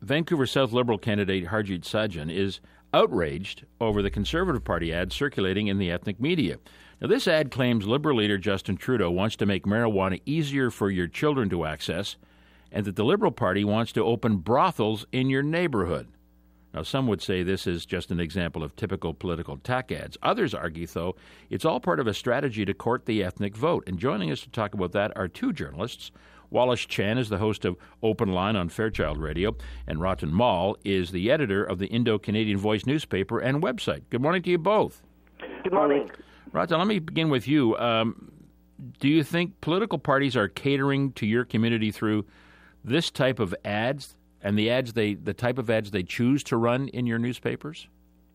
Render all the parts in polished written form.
Vancouver South Liberal candidate Harjit Sajjan is outraged over the Conservative Party ad circulating in the ethnic media. Now, this ad claims Liberal leader Justin Trudeau wants to make marijuana easier for your children to access, and that the Liberal Party wants to open brothels in your neighborhood. Now, some would say this is just an example of typical political attack ads. Others argue, though, it's all part of a strategy to court the ethnic vote. And joining us to talk about that are two journalists. Wallace Chan is the host of Open Line on Fairchild Radio, and Ratan Mal is the editor of the Indo-Canadian Voice newspaper and website. Good morning to you both. Good morning. Ratan, let me begin with you. Do you think political parties are catering to your community through this type of ads and the type of ads they choose to run in your newspapers?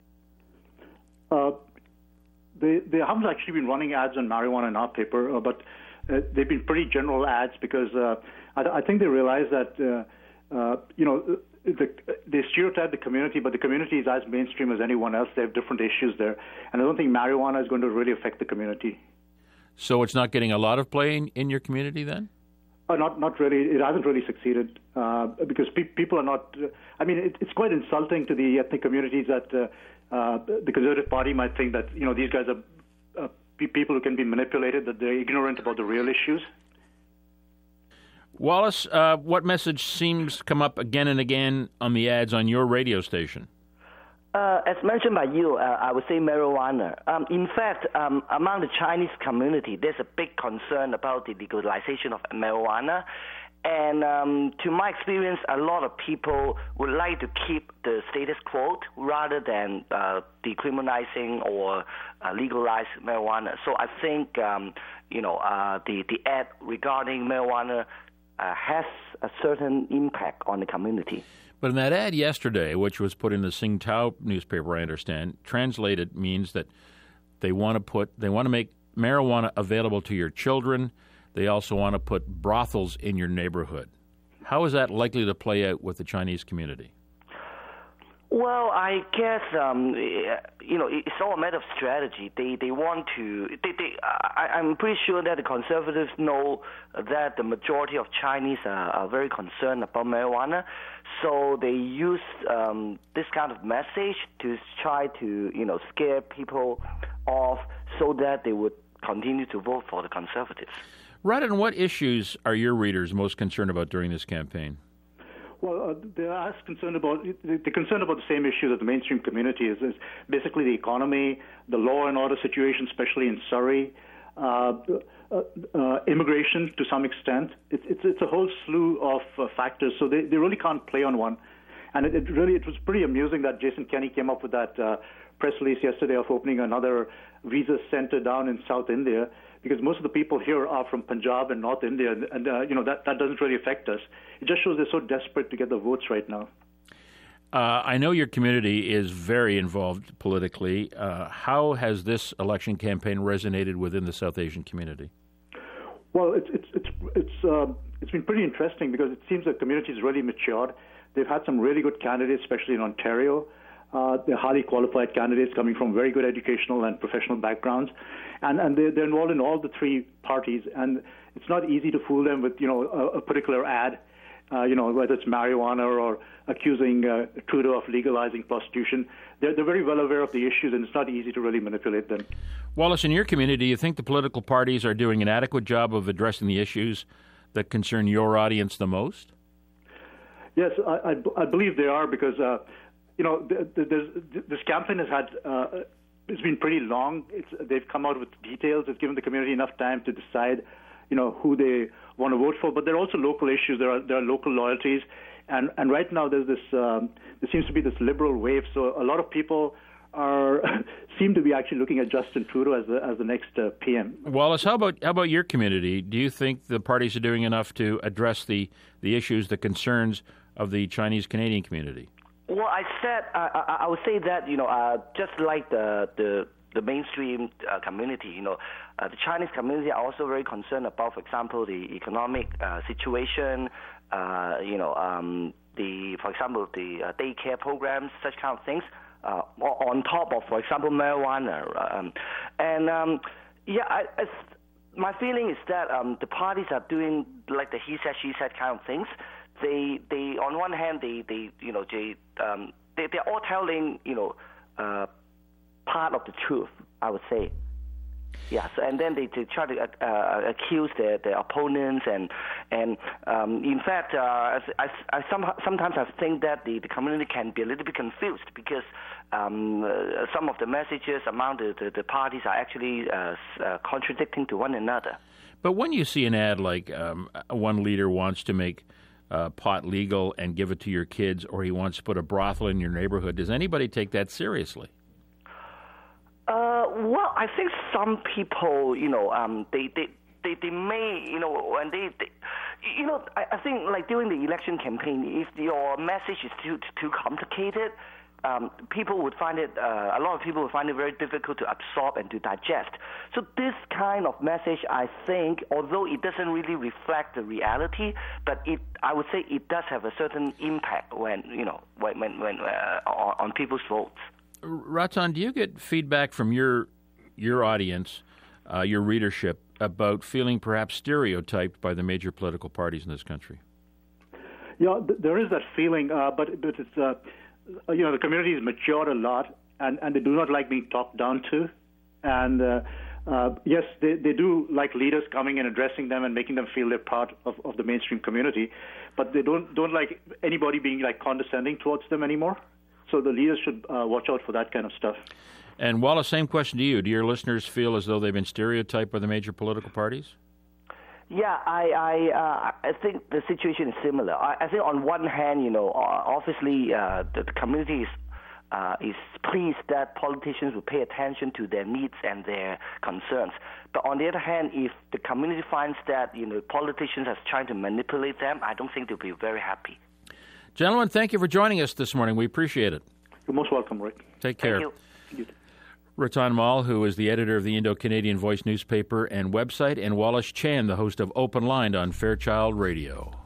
They haven't actually been running ads on marijuana in our paper, but they've been pretty general ads because I think they realize that they stereotype the community, but the community is as mainstream as anyone else. They have different issues there, and I don't think marijuana is going to really affect the community. So it's not getting a lot of play in your community then? Not really. It hasn't really succeeded because people are not. It's quite insulting to the ethnic communities that the Conservative Party might think that these guys are people who can be manipulated, that they're ignorant about the real issues. Wallace, what message seems to come up again and again on the ads on your radio station? As mentioned by you, I would say marijuana. In fact, among the Chinese community, there's a big concern about the legalization of marijuana. And to my experience, a lot of people would like to keep the status quo rather than decriminalizing or legalize marijuana. So I think, the ad regarding marijuana has a certain impact on the community. But in that ad yesterday, which was put in the Tsingtao newspaper, I understand, translated means that they want to make marijuana available to your children. They also want to put brothels in your neighborhood. How is that likely to play out with the Chinese community? Well, I guess it's all a matter of strategy. They want to. I'm pretty sure that the Conservatives know that the majority of Chinese are very concerned about marijuana, so they use this kind of message to try to scare people off, so that they would continue to vote for the Conservatives. Right, and what issues are your readers most concerned about during this campaign? Well, they're concerned about the same issue that the mainstream community is basically the economy, the law and order situation, especially in Surrey, immigration to some extent. It's a whole slew of factors, so they really can't play on one. And it was pretty amusing that Jason Kenney came up with that press release yesterday of opening another visa center down in South India, because most of the people here are from Punjab and North India, and that doesn't really affect us. It just shows they're so desperate to get the votes right now. I know your community is very involved politically. How has this election campaign resonated within the South Asian community? Well, it's been pretty interesting because it seems the community is really matured. They've had some really good candidates, especially in Ontario. They're highly qualified candidates coming from very good educational and professional backgrounds, and they're involved in all the three parties. And it's not easy to fool them with a particular ad, whether it's marijuana or accusing Trudeau of legalizing prostitution. They're very well aware of the issues, and it's not easy to really manipulate them. Wallace, in your community, do you think the political parties are doing an adequate job of addressing the issues that concern your audience the most? Yes, I believe they are, because this campaign has had it's been pretty long. They've come out with details. It's given the community enough time to decide, who they want to vote for. But there are also local issues. There are local loyalties, and right now there seems to be this liberal wave. So a lot of people seem to be actually looking at Justin Trudeau as the next PM. Wallace, how about your community? Do you think the parties are doing enough to address the issues, the concerns of the Chinese Canadian community? Well, I would say that just like the mainstream community, the Chinese community are also very concerned about, for example, the economic situation, for example, the daycare programs, such kind of things, on top of, for example, marijuana. My feeling is that the parties are doing like the he said, she said kind of things they on one hand they're all telling part of the truth, I would say. Yeah, so, and then they try to accuse their opponents, and in fact, I sometimes I think that the community can be a little bit confused because some of the messages among the parties are actually contradicting to one another. But when you see an ad like one leader wants to make pot legal and give it to your kids, or he wants to put a brothel in your neighborhood, does anybody take that seriously? Well, I think some people, they may, when they I think like during the election campaign, if your message is too complicated, people would find it, a lot of people would find it very difficult to absorb and to digest. So this kind of message, I think, although it doesn't really reflect the reality, but I would say it does have a certain impact when on people's votes. Ratan, do you get feedback from your audience, your readership, about feeling perhaps stereotyped by the major political parties in this country? Yeah, there is that feeling, but it's the community has matured a lot, and they do not like being talked down to, and yes, they do like leaders coming and addressing them and making them feel they're part of the mainstream community, but they don't like anybody being like condescending towards them anymore. So the leaders should watch out for that kind of stuff. And Wallace, same question to you. Do your listeners feel as though they've been stereotyped by the major political parties? Yeah, I think the situation is similar. I think on one hand, obviously the community is pleased that politicians will pay attention to their needs and their concerns. But on the other hand, if the community finds that politicians are trying to manipulate them, I don't think they'll be very happy. Gentlemen, thank you for joining us this morning. We appreciate it. You're most welcome, Rick. Take care. Thank you. Ratan Mal, who is the editor of the Indo-Canadian Voice newspaper and website, and Wallace Chan, the host of Open Line on Fairchild Radio.